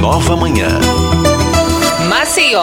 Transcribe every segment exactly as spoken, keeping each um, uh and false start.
nova manhã. Maceió.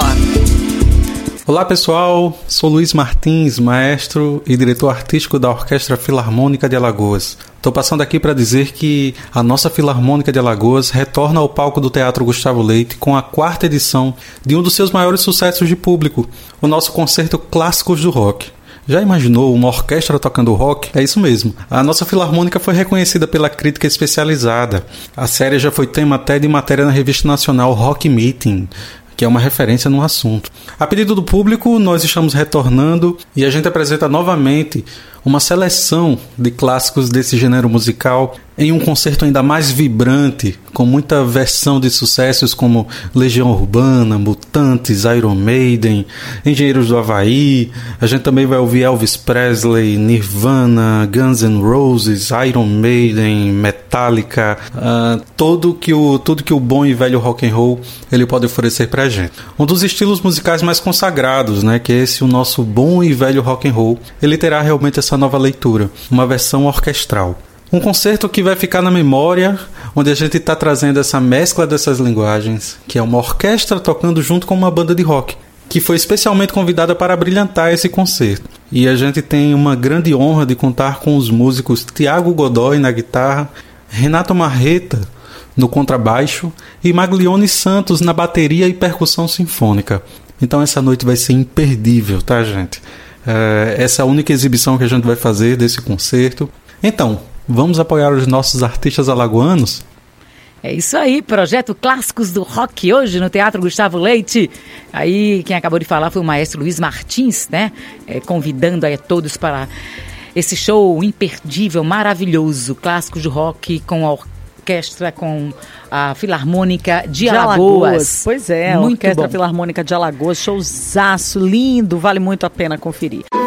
Olá pessoal, sou Luiz Martins, maestro e diretor artístico da Orquestra Filarmônica de Alagoas. Estou passando aqui para dizer que a nossa Filarmônica de Alagoas retorna ao palco do Teatro Gustavo Leite com a quarta edição de um dos seus maiores sucessos de público, o nosso concerto Clássicos do Rock. Já imaginou uma orquestra tocando rock? É isso mesmo. A nossa Filarmônica foi reconhecida pela crítica especializada. A série já foi tema até de matéria na revista nacional Rock Meeting, que é uma referência no assunto. A pedido do público, nós estamos retornando e a gente apresenta novamente uma seleção de clássicos desse gênero musical em um concerto ainda mais vibrante, com muita versão de sucessos como Legião Urbana, Mutantes, Iron Maiden, Engenheiros do Havaí. A gente também vai ouvir Elvis Presley, Nirvana, Guns N' Roses, Iron Maiden, Metallica, uh, tudo, que o, tudo que o bom e velho rock and roll ele pode oferecer pra gente. Um dos estilos musicais mais consagrados, né, que é esse o nosso bom e velho rock and roll, ele terá realmente essa nova leitura, uma versão orquestral. Um concerto que vai ficar na memória, onde a gente está trazendo essa mescla dessas linguagens, que é uma orquestra tocando junto com uma banda de rock, que foi especialmente convidada para brilhantar esse concerto. E a gente tem uma grande honra de contar com os músicos Tiago Godoy na guitarra, Renato Marreta no contrabaixo e Maglione Santos na bateria e percussão sinfônica. Então essa noite vai ser imperdível, tá, gente? É, essa é a única exibição que a gente vai fazer desse concerto. Então, vamos apoiar os nossos artistas alagoanos? É isso aí, projeto Clássicos do Rock hoje no Teatro Gustavo Leite. Aí quem acabou de falar foi o maestro Luiz Martins, né? É, convidando aí a todos para esse show imperdível, maravilhoso, Clássicos do Rock com a orquestra, com a Filarmônica de, de Alagoas. Alagoas. Pois é, a muito Orquestra bom. Filarmônica de Alagoas, showzaço, lindo, vale muito a pena conferir.